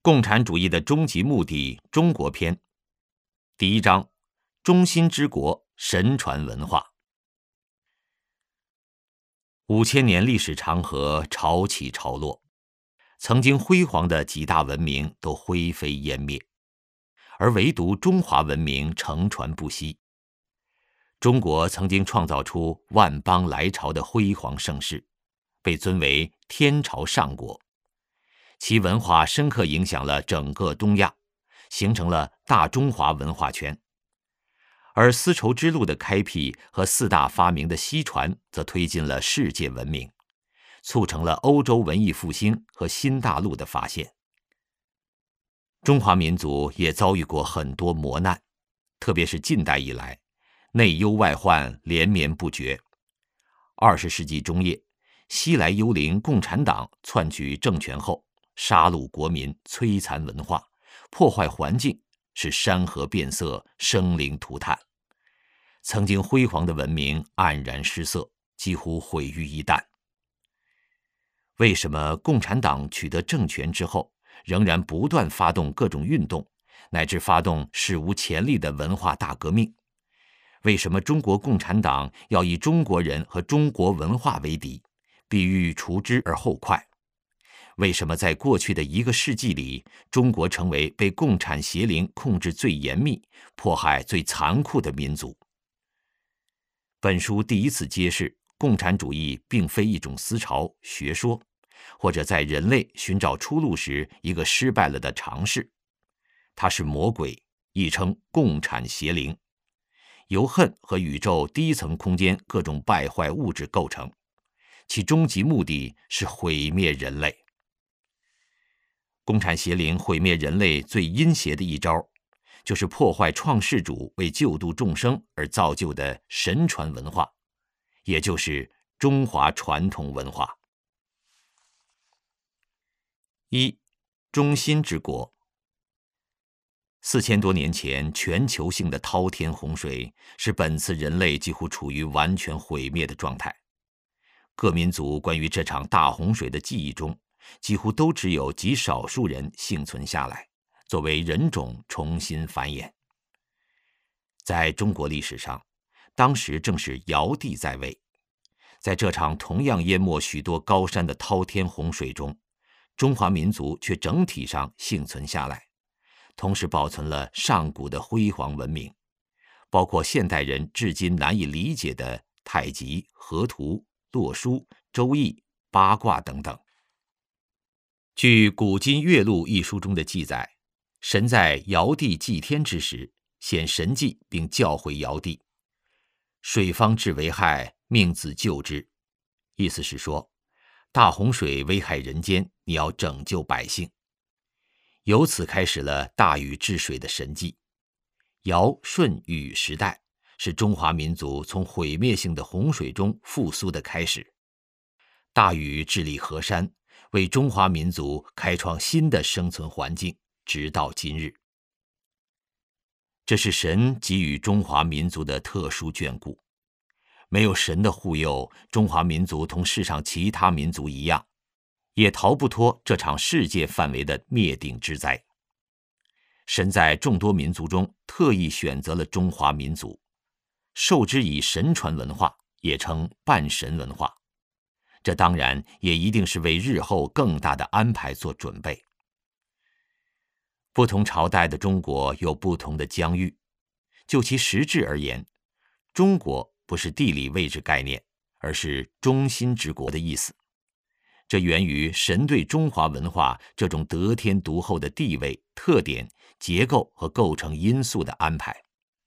共产主义的终极目的中国篇第一章：中心之国神传文化。5000年历史长河潮起潮落，曾经辉煌的几大文明都灰飞烟灭，而唯独中华文明承传不息。中国曾经创造出万邦来朝的辉煌盛世，被尊为天朝上国。其文化深刻影响了整个东亚，形成了大中华文化圈。而丝绸之路的开辟和四大发明的西传，则推进了世界文明，促成了欧洲文艺复兴和新大陆的发现。中华民族也遭遇过很多磨难，特别是近代以来，内忧外患连绵不绝。20世纪中叶，西来幽灵共产党篡取政权后，杀戮国民，摧残文化，破坏环境，使山河变色，生灵涂炭。曾经辉煌的文明黯然失色，几乎毁于一旦。为什么共产党取得政权之后，仍然不断发动各种运动，乃至发动史无前例的文化大革命？为什么中国共产党要以中国人和中国文化为敌，必欲除之而后快？为什么在过去的1个世纪里，中国成为被共产邪灵控制最严密、迫害最残酷的民族？本书第一次揭示，共产主义并非一种思潮、学说，或者在人类寻找出路时一个失败了的尝试。它是魔鬼，亦称共产邪灵，由恨和宇宙第一层空间各种败坏物质构成，其终极目的是毁灭人类。共产邪灵毁灭人类最阴邪的一招，就是破坏创世主为救度众生而造就的神传文化，也就是中华传统文化。1. 中心之国。4000多年前，全球性的滔天洪水使本次人类几乎处于完全毁灭的状态。各民族关于这场大洪水的记忆中，几乎都只有极少数人幸存下来，作为人种重新繁衍。在中国历史上，当时正是尧帝在位。在这场同样淹没许多高山的滔天洪水中，中华民族却整体上幸存下来，同时保存了上古的辉煌文明，包括现代人至今难以理解的太极、河图、洛书、周易、八卦等等。据《古今岳录》一书中的记载，神在尧帝祭天之时，显神迹并教诲尧帝：水方至为害，命子救之。意思是说，大洪水危害人间，你要拯救百姓。由此开始了大禹治水的神迹。尧舜禹时代是中华民族从毁灭性的洪水中复苏的开始。大禹治理河山，为中华民族开创新的生存环境，直到今日。这是神给予中华民族的特殊眷顾。没有神的护佑，中华民族同世上其他民族一样，也逃不脱这场世界范围的灭顶之灾。神在众多民族中特意选择了中华民族，授之以神传文化，也称半神文化。这当然也一定是为日后更大的安排做准备。不同朝代的中国有不同的疆域，就其实质而言，中国不是地理位置概念，而是中心之国的意思。这源于神对中华文化这种得天独厚的地位、特点、结构和构成因素的安排。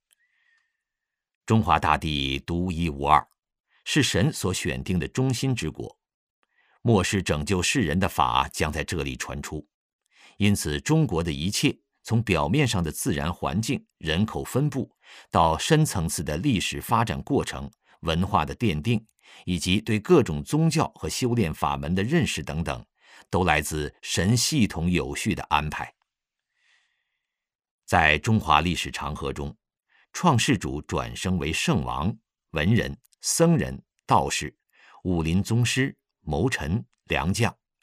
中华大地独一无二，是神所选定的中心之国，末世拯救世人的法将在这里传出。因此，中国的一切，从表面上的自然环境、人口分布，到深层次的历史发展过程、文化的奠定，以及对各种宗教和修炼法门的认识等等，都来自神系统有序的安排。在中华历史长河中，创世主转生为圣王、文人、僧人、道士、武林宗师、谋臣、良将，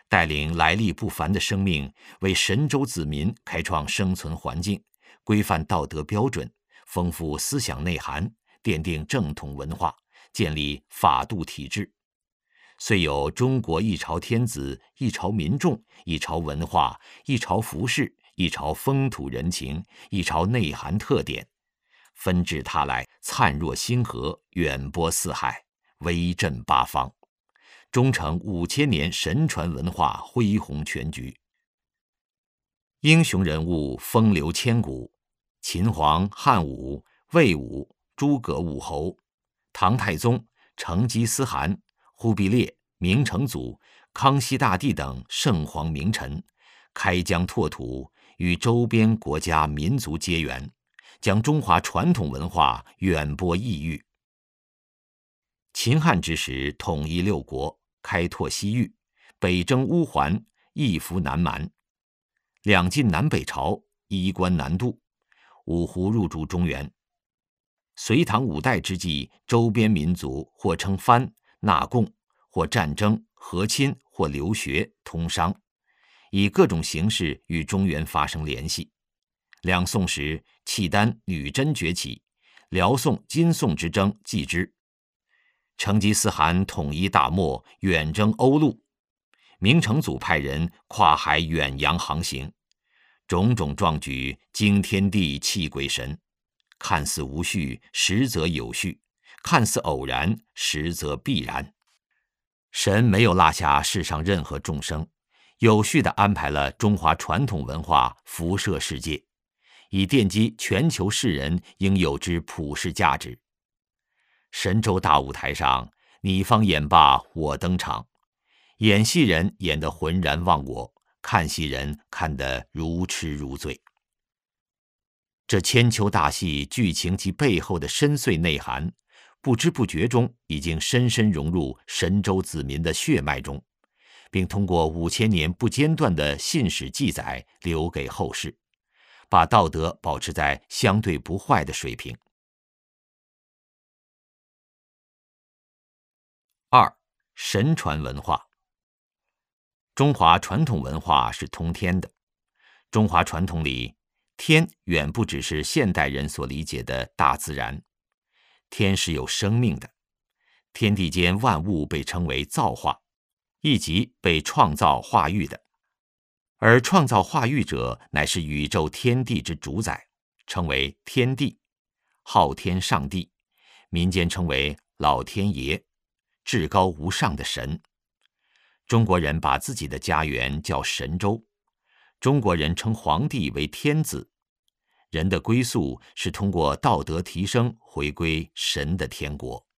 带领来历不凡的生命，为神州子民开创生存环境，规范道德标准，丰富思想内涵，奠定正统文化，建立法度体制。虽有中国一朝天子、一朝民众、一朝文化、一朝服饰、一朝风土人情、一朝内涵特点，纷至沓来，灿若星河，远播四海，威震八方，终成5000年神传文化恢宏全局。英雄人物风流千古，秦皇汉武、魏武、诸葛武侯、唐太宗、成吉思汗、忽必烈、明成祖、康熙大帝等圣皇名臣，开疆拓土，与周边国家民族结缘，将中华传统文化远播异域。秦汉之时，统一6国，开拓西域，北征乌桓，一服南蛮；两晋南北朝，衣冠南渡，五胡入主中原。隋唐5代之际，周边民族或称藩、纳贡，或战争、和亲，或留学、通商，以各种形式与中原发生联系。两宋时，契丹、女真崛起，辽宋、金宋之争继之。成吉思汗统一大漠，远征欧陆；明成祖派人跨海远洋航行，种种壮举惊天地泣鬼神，看似无序，实则有序；看似偶然，实则必然。神没有落下世上任何众生，有序地安排了中华传统文化辐射世界，以奠基全球世人应有之普世价值。神州大舞台上，你方演罢我登场，演戏人演得浑然忘我，看戏人看得如痴如醉。这千秋大戏剧情及背后的深邃内涵，不知不觉中已经深深融入神州子民的血脉中，并通过5000年不间断的信史记载留给后世，把道德保持在相对不坏的水平。2. 神传文化。中华传统文化是通天的。中华传统里，天远不只是现代人所理解的大自然，天是有生命的。天地间万物被称为造化，亦即被创造化育的。而创造化育者乃是宇宙天地之主宰，称为天地，昊天上帝，民间称为老天爷，至高无上的神。中国人把自己的家园叫神州，中国人称皇帝为天子。人的归宿是通过道德提升回归神的天国。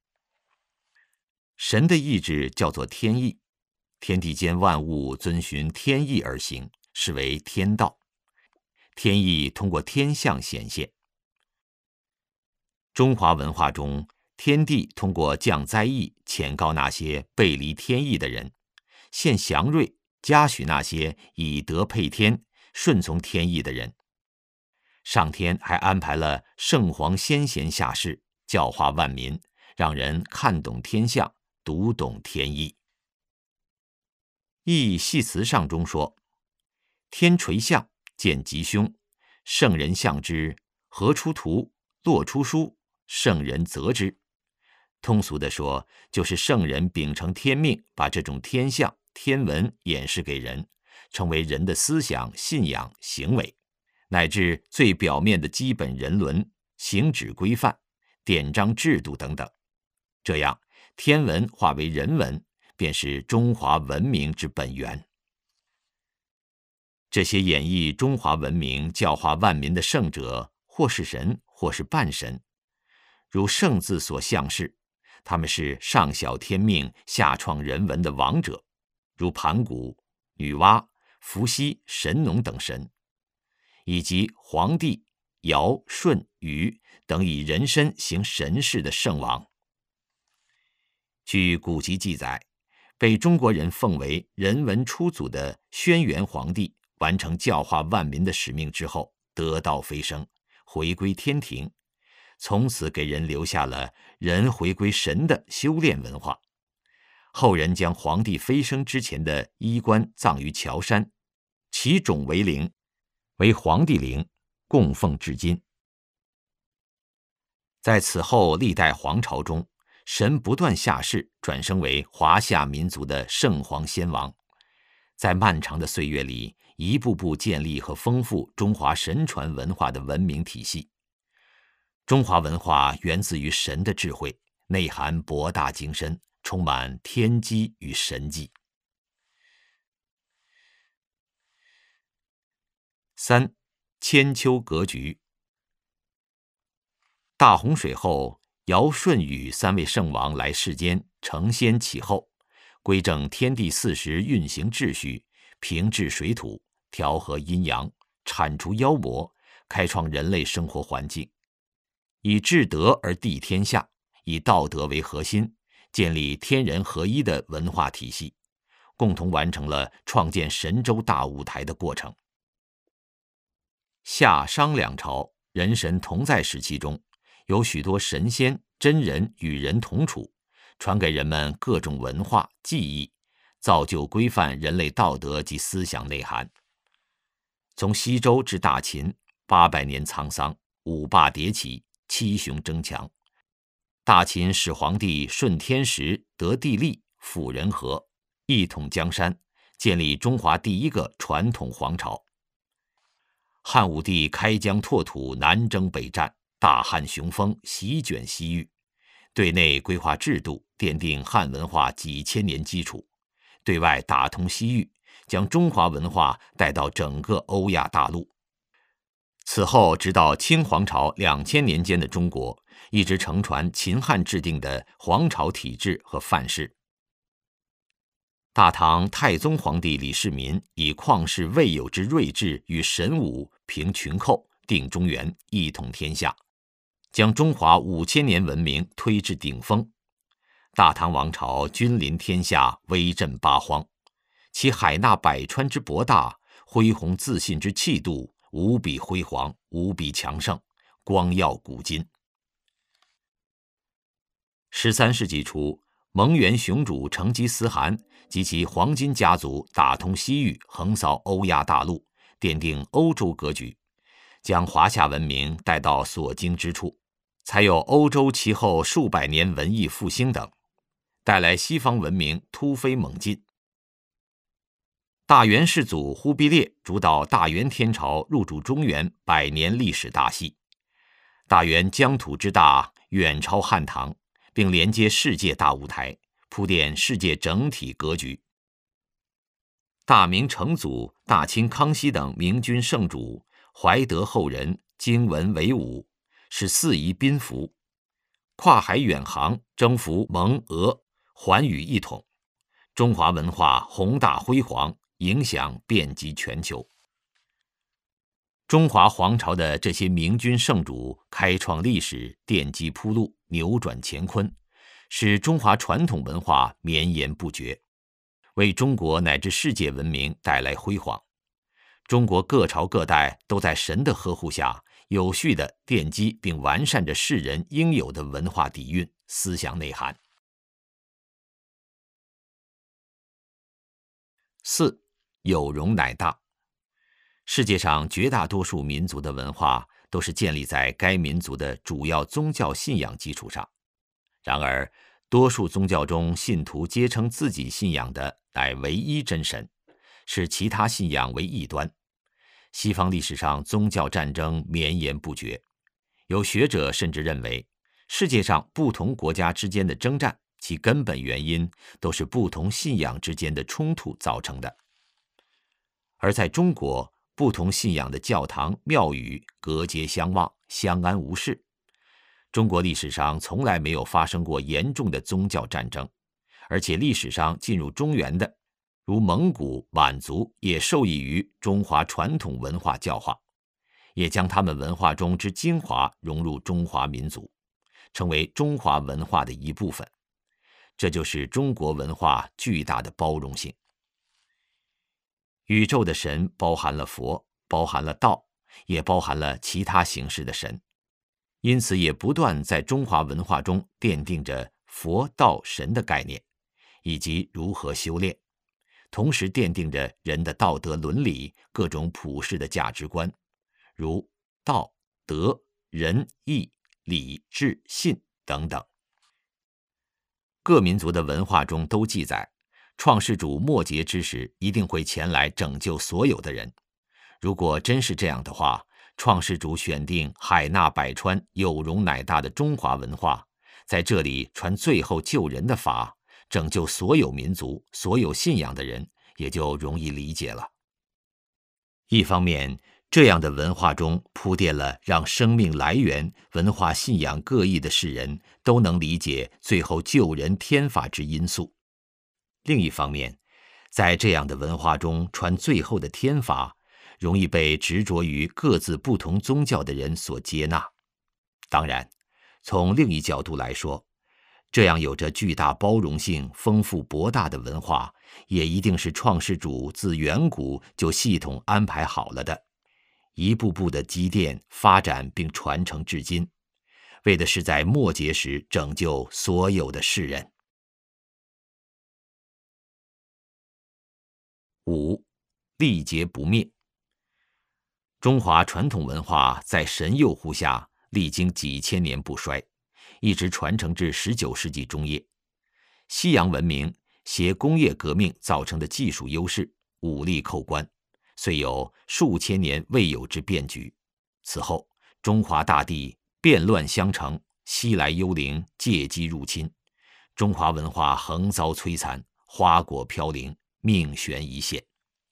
神的意志叫做天意，天地间万物遵循天意而行，是为天道。天意通过天象显现。中华文化中，天帝通过降灾异谴告那些背离天意的人，献祥瑞嘉许那些以德配天、顺从天意的人。上天还安排了圣皇先贤下世，教化万民，让人看懂天象，读懂天意。易系辞上中说：天垂象，见吉凶，圣人象之，河出图，洛出书，圣人择之。通俗地说，就是圣人秉承天命，把这种天象、天文演示给人，成为人的思想、信仰、行为，乃至最表面的基本人伦、行止规范、典章制度等等。这样，天文化为人文，便是中华文明之本源。这些演绎中华文明、教化万民的圣者，或是神，或是半神。如圣字所象示，他们是上晓天命、下创人文的王者，如盘古、女娲、伏羲、神农等神，以及黄帝、尧、舜、禹等以人身行神事的圣王。据古籍记载，被中国人奉为人文初祖的轩辕皇帝，完成教化万民的使命之后，得道飞升，回归天庭，从此给人留下了人回归神的修炼文化。 后人将皇帝飞升之前的衣冠葬于乔山，其冢为陵，为皇帝陵，供奉至今。在此后历代皇朝中，神不断下世，转生为华夏民族的圣皇先王，在漫长的岁月里，一步步建立和丰富中华神传文化的文明体系。中华文化源自于神的智慧，内涵博大精深，充满天机与神迹。3. 千秋格局。大洪水后，尧舜禹3位圣王来世间承先启后，规正天地4时运行秩序，平治水土，调和阴阳，铲除妖魔，开创人类生活环境，以治德而地天下，以道德为核心，建立天人合一的文化体系，共同完成了创建神州大舞台的过程。夏商两朝人神同在时期中，有许多神仙真人与人同处，传给人们各种文化技艺，造就规范人类道德及思想内涵。从西周至大秦，800年沧桑，五霸迭起，七雄争强。大秦始皇帝顺天时，得地利，辅人和，一统江山，建立中华第一个传统皇朝。汉武帝开疆拓土，南征北战，大汉雄风席卷西域，对内规划制度，奠定汉文化几千年基础；对外打通西域，将中华文化带到整个欧亚大陆。此后，直到清皇朝2000年间的中国，一直承传秦汉制定的皇朝体制和范式。大唐太宗皇帝李世民以旷世未有之睿智与神武，平群寇，定中原，一统天下，将中华5000年文明推至顶峰。大唐王朝君临天下，威震八荒，其海纳百川之博大，恢宏自信之气度，无比辉煌，无比强盛，光耀古今。13世纪初，蒙元雄主成吉思汗及其黄金家族打通西域，横扫欧亚大陆，奠定欧洲格局，将华夏文明带到所经之处，才有欧洲其后数百年文艺复兴等，带来西方文明突飞猛进。大元世祖忽必烈主导大元天朝入主中原100年历史大戏，大元疆土之大远超汉唐，并连接世界大舞台，铺垫世界整体格局。大明成祖、大清康熙等明君圣主，怀德后人，经文为武，使四夷宾服，跨海远航，征服蒙俄，寰宇一统，中华文化宏大辉煌，影响遍及全球。中华皇朝的这些明君圣主开创历史，奠基铺路，扭转乾坤，使中华传统文化绵延不绝，为中国乃至世界文明带来辉煌。中国各朝各代都在神的呵护下，有序地奠基并完善着世人应有的文化底蕴、思想内涵。4. 有容乃大。世界上绝大多数民族的文化都是建立在该民族的主要宗教信仰基础上，然而多数宗教中信徒皆称自己信仰的乃唯一真神，视其他信仰为异端。西方历史上宗教战争绵延不绝，有学者甚至认为，世界上不同国家之间的征战，其根本原因都是不同信仰之间的冲突造成的。而在中国，不同信仰的教堂、庙宇隔街相望，相安无事。中国历史上从来没有发生过严重的宗教战争，而且历史上进入中原的，如蒙古、满族，也受益于中华传统文化教化，也将他们文化中之精华融入中华民族，成为中华文化的一部分。这就是中国文化巨大的包容性。宇宙的神包含了佛，包含了道，也包含了其他形式的神，因此也不断在中华文化中奠定着佛道神的概念， 以及如何修炼，同时奠定着人的道德伦理、各种普世的价值观，如道、德、仁、义、礼、智、信等等。各民族的文化中都记载，创世主末节之时一定会前来拯救所有的人。如果真是这样的话，创世主选定海纳百川、有容乃大的中华文化，在这里传最后救人的法，拯救所有民族、所有信仰的人，也就容易理解了。一方面，这样的文化中铺垫了让生命来源、文化信仰各异的世人都能理解最后救人天法之因素；另一方面，在这样的文化中传最后的天法，容易被执着于各自不同宗教的人所接纳。当然，从另一角度来说，这样有着巨大包容性、丰富博大的文化，也一定是创世主自远古就系统安排好了的，一步步的积淀、发展并传承至今，为的是在末节时拯救所有的世人。5. 历劫不灭。中华传统文化在神佑护下，历经几千年不衰，一直传承至19世纪中叶。西洋文明携工业革命造成的技术优势，武力扣关，遂有数千年未有之变局。此后，中华大地变乱相承，西来幽灵借机入侵，中华文化横遭摧残，花果飘零，命悬一线。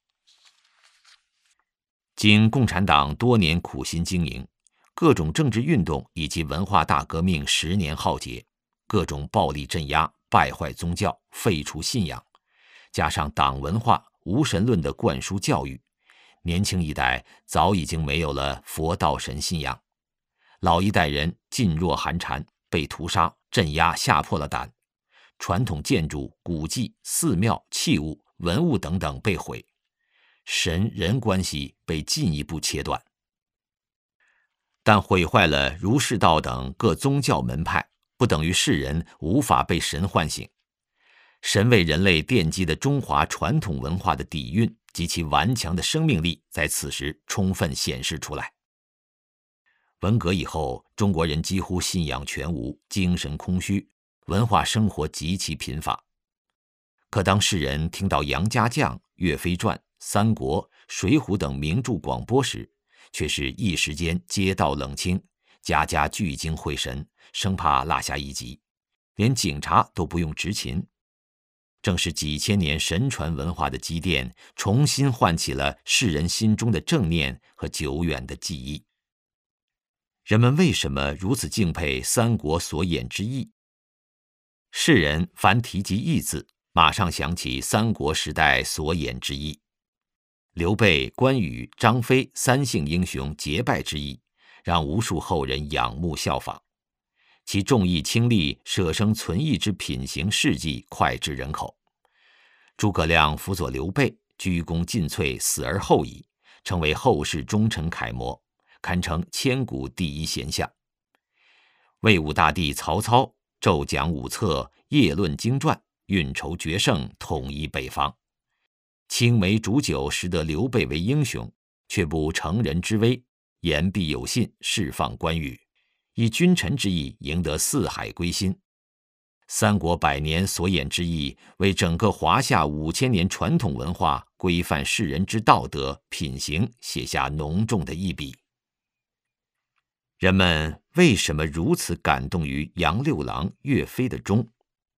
经共产党多年苦心经营，各种政治运动以及文化大革命10年浩劫，各种暴力镇压、败坏宗教、废除信仰，加上党文化无神论的灌输教育，年轻一代早已经没有了佛道神信仰，老一代人噤若寒蝉，被屠杀、镇压吓破了胆，传统建筑、古迹、寺庙、器物、文物等等被毁，神人关系被进一步切断。但毁坏了儒释道等各宗教门派，不等于世人无法被神唤醒。神为人类奠基的中华传统文化的底蕴及其顽强的生命力，在此时充分显示出来。文革以后，中国人几乎信仰全无，精神空虚，文化生活极其贫乏。可当世人听到杨家将、岳飞传、三国、水浒等名著广播时，却是一时间街道冷清，家家聚精会神，生怕落下一集，连警察都不用执勤。正是几千年神传文化的积淀，重新唤起了世人心中的正念和久远的记忆。人们为什么如此敬佩三国所演之义？世人凡提及义字，马上想起三国时代所演之义。刘备、关羽、张飞三姓英雄结拜之义，让无数后人仰慕效仿。其重义轻利、舍生存义之品行事迹脍炙人口。诸葛亮辅佐刘备，鞠躬尽瘁，死而后已，成为后世忠臣楷模，堪称千古第一贤相。魏武大帝曹操骤讲五策，夜论经传，运筹决胜，统一北方。青梅煮酒识得刘备为英雄，却不成人之危，言必有信，释放关羽，以君臣之义赢得四海归心。三国100年所演之义，为整个华夏5000年传统文化规范世人之道德品行写下浓重的一笔。人们为什么如此感动于杨六郎、岳飞的忠？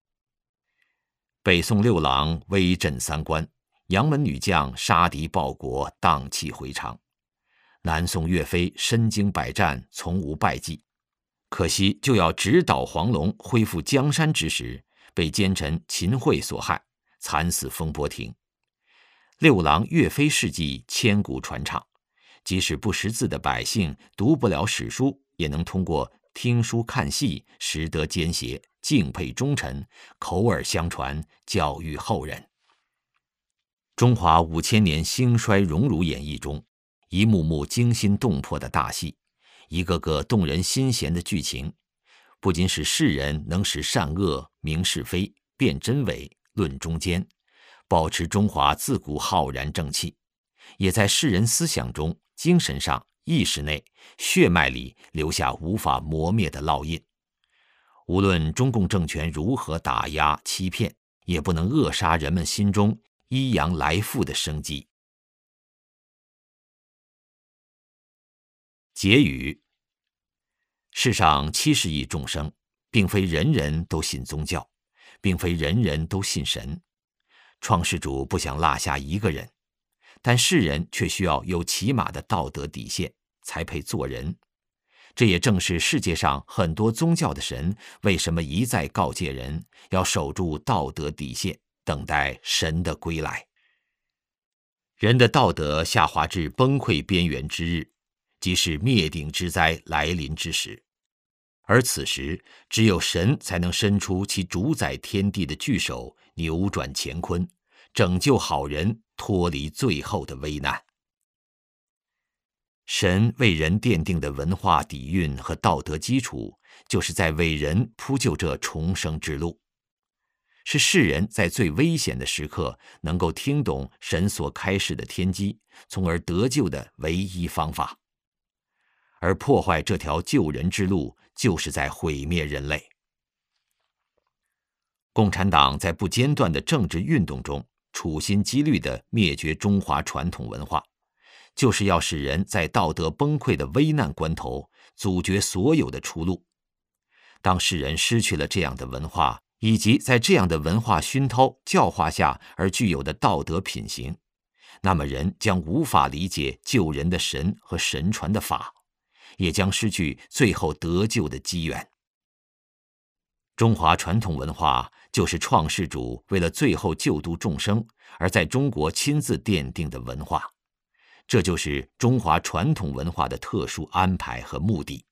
北宋六郎威震三关，杨门女将杀敌报国，荡气回肠。南宋岳飞身经百战，从无败绩，可惜就要直捣黄龙，恢复江山之时，被奸臣秦桧所害，惨死风波亭。六郎岳飞事迹千古传唱，即使不识字的百姓读不了史书，也能通过听书看戏，识得奸邪，敬佩忠臣，口耳相传，教育后人。中华5000年兴衰荣辱演义中，一幕幕惊心动魄的大戏，一个个动人心弦的剧情，不仅使世人能识善恶、明是非、辨真伪、 论中间，保持中华自古浩然正气，也在世人思想中、精神上、意识内、血脉里留下无法磨灭的烙印。无论中共政权如何打压欺骗，也不能扼杀人们心中依阳来复的生机。结语：世上70亿众生，并非人人都信宗教，并非人人都信神。创世主不想落下一个人，但世人却需要有起码的道德底线，才配做人。这也正是世界上很多宗教的神为什么一再告诫人要守住道德底线，等待神的归来。人的道德下滑至崩溃边缘之日，即是灭顶之灾来临之时。而此时，只有神才能伸出其主宰天地的巨手，扭转乾坤，拯救好人脱离最后的危难。神为人奠定的文化底蕴和道德基础，就是在为人铺就这重生之路，是世人在最危险的时刻能够听懂神所开示的天机，从而得救的唯一方法。而破坏这条救人之路，就是在毁灭人类。共产党在不间断的政治运动中，处心积虑地灭绝中华传统文化，就是要使人在道德崩溃的危难关头阻绝所有的出路。当世人失去了这样的文化，以及在这样的文化熏陶教化下而具有的道德品行，那么人将无法理解救人的神和神传的法，也将失去最后得救的机缘。中华传统文化就是创世主为了最后救度众生而在中国亲自奠定的文化，这就是中华传统文化的特殊安排和目的。